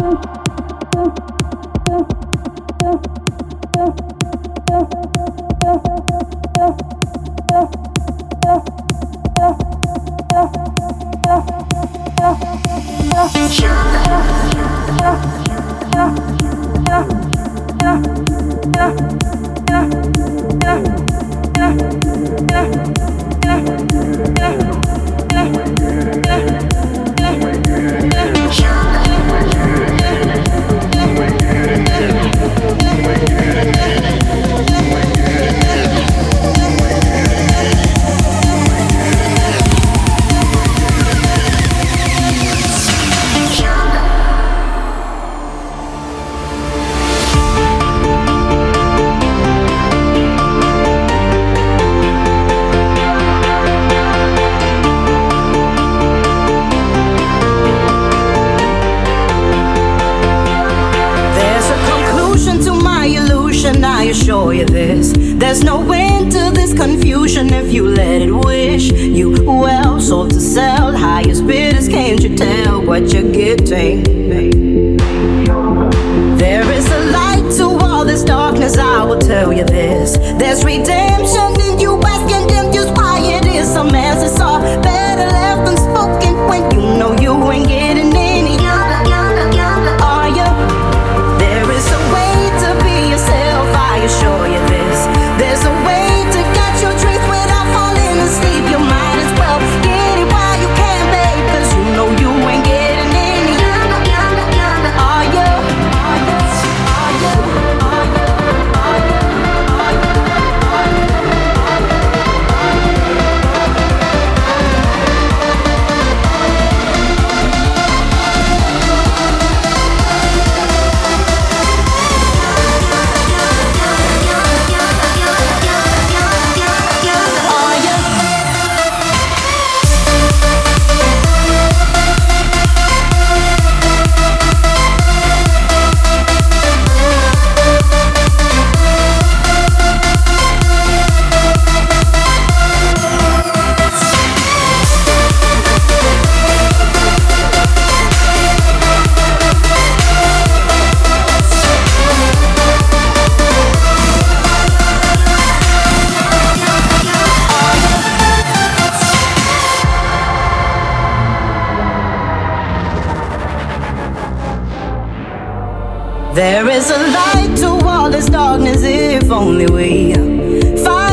There's no end to this confusion if you let it wish you well. Sold to sell, highest bidders, can't you tell what you're getting? There is a light to all this darkness, I will tell you this. There's redemption in you asking them just why it is. Some answers are better left unspoken when you know you ain't getting any. Are you? There is a way to be yourself, I assure you this. There's a way to catch your dreams without falling asleep. You might as well get it while you can, babe, 'cause you know you ain't getting any. Are you? Are you? Are you? Are you? Are you? Are you? There is a light to all this darkness if only we find